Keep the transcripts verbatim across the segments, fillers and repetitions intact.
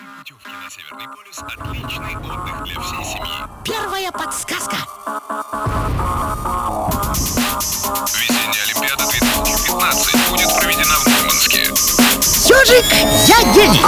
Путевки на Северный полюс – отличный отдых для всей семьи. Первая подсказка. Весенняя Олимпиада две тысячи пятнадцать будет проведена в Мурманске. Ёжик, я гений.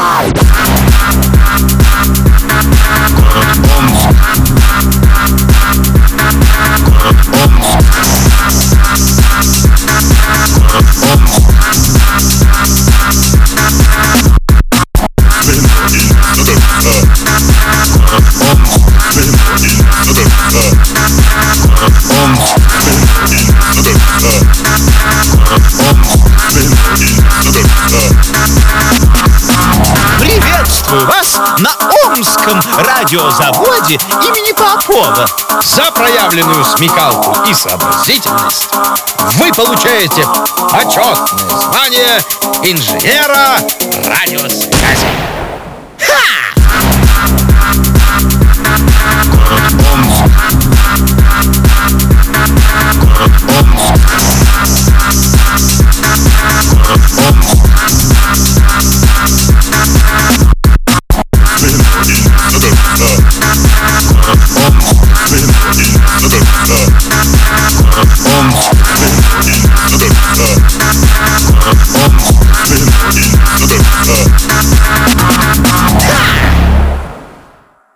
Приветствую вас на Омском радиозаводе имени Попова. За проявленную смекалку и сообразительность вы получаете почетное звание инженера радиосвязи. Ха! Омск.